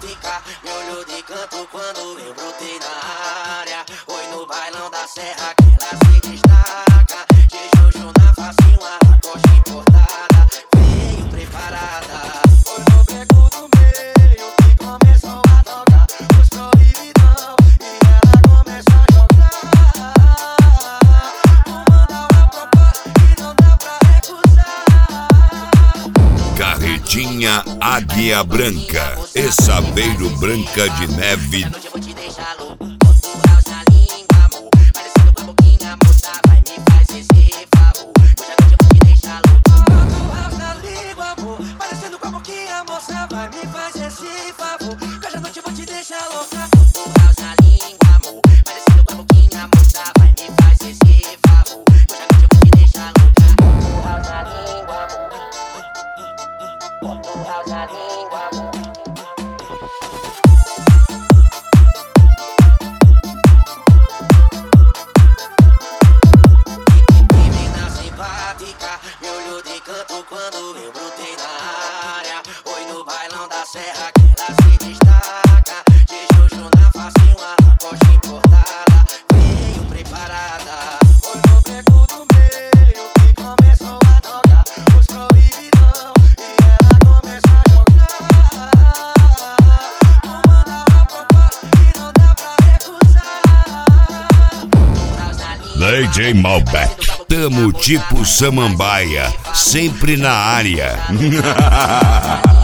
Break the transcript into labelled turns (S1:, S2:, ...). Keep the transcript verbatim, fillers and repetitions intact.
S1: simpática, me olhou de canto quando eu brotei na área. Oi, no bailão da serra que ela se destaca, de jojo na facinho, a coxa importada, veio preparada. Foi no beco do meio que começou a tocar os proibidão e ela começa a jogar. Comanda uma proposta que não dá pra recusar.
S2: Carretinha Águia Branca, Essaveiro Branca de Neve.
S1: Eu vou te deixar louco, boto o house na língua, amor. Parecendo com a boquinha, moça, vai me faz esse favor. Hoje à noite eu vou te deixar louco, boto o house na língua, amor. Parecendo com a boquinha, moça, vai me faz esse favor. Hoje à noite eu vou te deixar louca, boto o house na língua, amor. Parecendo com a boquinha, moça, vai me faz esse favor. Hoje à noite eu vou te deixar louca, boto o house na língua, amor. Boto o house na língua, amor. Me olhou de canto quando eu brotei na área. Oi, no bailão da serra que ela se destaca, de jojo na facinho, a coxa importada, veio preparada. Oi, no beco do meio que começou a tocar os proibidão e ela começa a jogar. Comanda uma proposta que não dá pra recusar.
S2: D J Malbec, tamo tipo Samambaia, sempre na área.